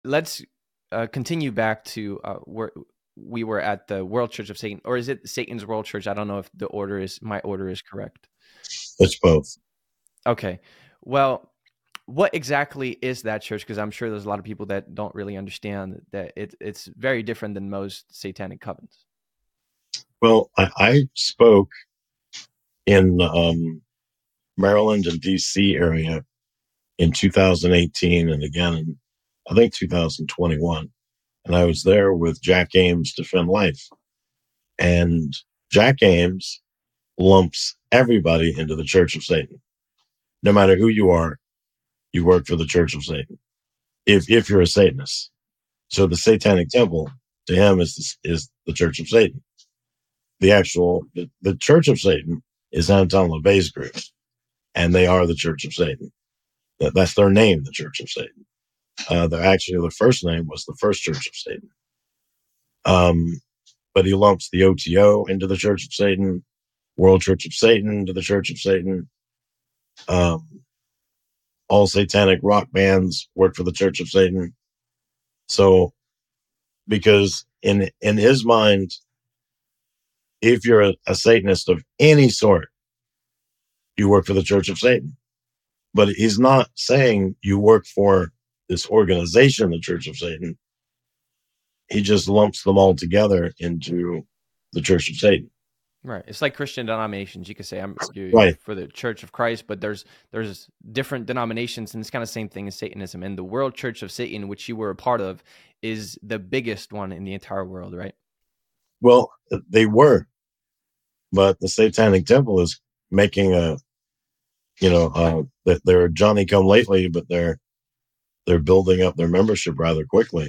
let's continue back to where we were at the World Church of Satan, or is it Satan's World Church? I don't know if my order is correct. It's both. Okay. Well, what exactly is that church? Because I'm sure there's a lot of people that don't really understand that it's very different than most satanic covens. Well, I spoke in Maryland and DC area in 2018 and again in, I think, 2021. And I was there with Jack Ames Defend Life. And Jack Ames lumps everybody into the Church of Satan. No matter who you are, you work for the Church of Satan. If you're a Satanist. So the Satanic Temple to him is the Church of Satan. The Church of Satan is Anton LaVey's group, and they are the Church of Satan. That's their name, the Church of Satan. Their first name was the First Church of Satan. But he lumps the OTO into the Church of Satan, World Church of Satan into the Church of Satan. All satanic rock bands work for the Church of Satan. So, because in his mind, if you're a Satanist of any sort, you work for the Church of Satan. But he's not saying you work for this organization, the Church of Satan. He just lumps them all together into the Church of Satan. Right. It's like Christian denominations. You could say you're Right. for the Church of Christ, but there's different denominations, and it's kind of the same thing as Satanism. And the World Church of Satan, which you were a part of, is the biggest one in the entire world, right? Well, they were, but the Satanic Temple is making they're Johnny come lately, but they're building up their membership rather quickly.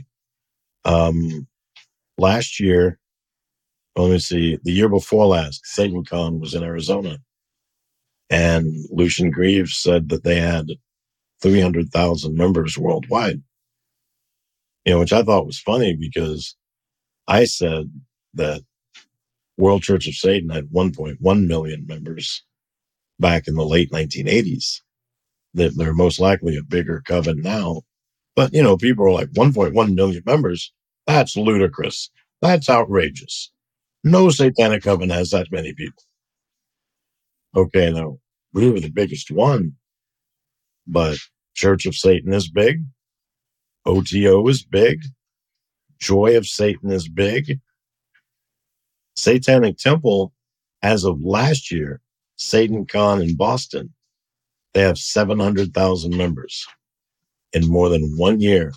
Last year, let me see, the year before last, SatanCon was in Arizona, and Lucian Greaves said that they had 300,000 members worldwide. Which I thought was funny because I said that World Church of Satan had 1.1 million members back in the late 1980s. That they're most likely a bigger coven now. But, people are like 1.1 million members. That's ludicrous. That's outrageous. No satanic coven has that many people. Okay, now, we were the biggest one, but Church of Satan is big. OTO is big. Joy of Satan is big. Satanic Temple, as of last year, SatanCon in Boston, they have 700,000 members. In more than 1 year,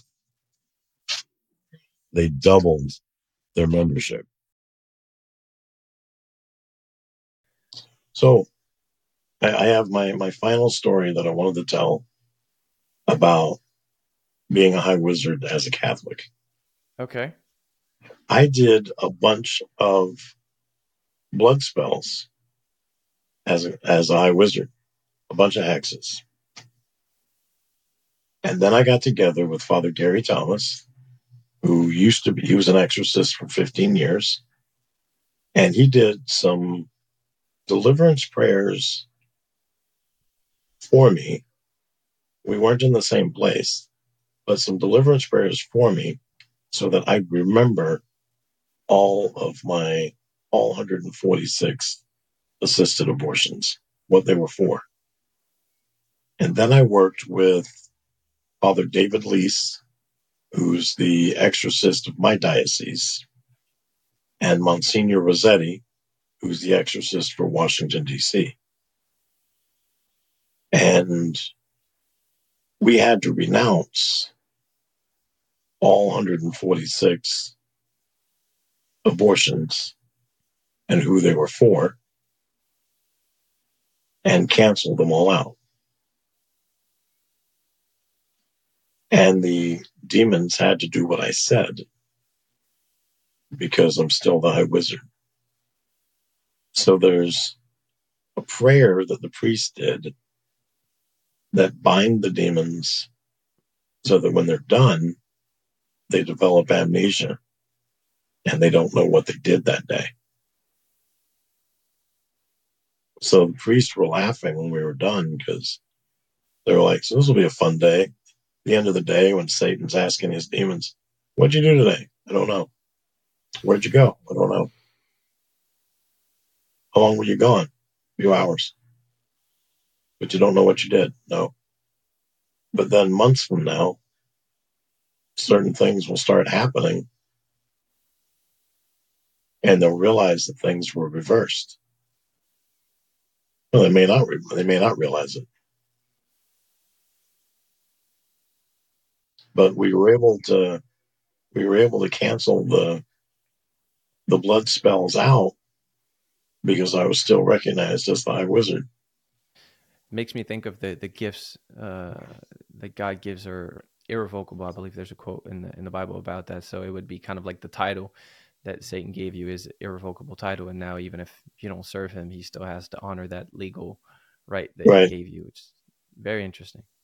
they doubled their membership. So I have my final story that I wanted to tell about being a high wizard as a Catholic. Okay. I did a bunch of blood spells as a high wizard, a bunch of hexes. And then I got together with Father Gary Thomas, who he was an exorcist for 15 years. And he did some deliverance prayers for me. We weren't in the same place, but some deliverance prayers for me so that I remember all 146 assisted abortions, what they were for. And then I worked with Father David Lease, who's the exorcist of my diocese, and Monsignor Rossetti, who's the exorcist for Washington, D.C. And we had to renounce all 146 abortions and who they were for and cancel them all out. And the demons had to do what I said because I'm still the high wizard. So there's a prayer that the priest did that bind the demons so that when they're done, they develop amnesia and they don't know what they did that day. So the priests were laughing when we were done because they were like, so this will be a fun day. the end of the day, when Satan's asking his demons, "What'd you do today?" "I don't know." "Where'd you go?" "I don't know." "How long were you gone?" "A few hours." "But you don't know what you did." "No." But then months from now, certain things will start happening, and they'll realize that things were reversed. Well, they may not. They may not realize it, but we were able to. We were able to cancel the blood spells out because I was still recognized as the High Wizard. Makes me think of the gifts that God gives are irrevocable. I believe there's a quote in the Bible about that. So it would be kind of like the title that Satan gave you is irrevocable title, and now even if you don't serve him, he still has to honor that legal right that he Right. gave you. It's very interesting.